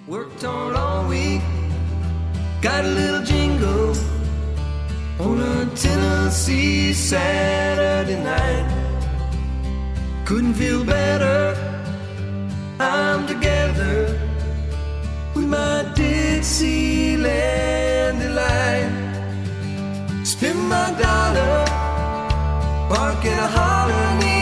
Worked on all week, got a little jingle on a Tennessee Saturday night. Couldn't feel better, I'm together with my Dixieland delight. Spend my dollar, barking a holler.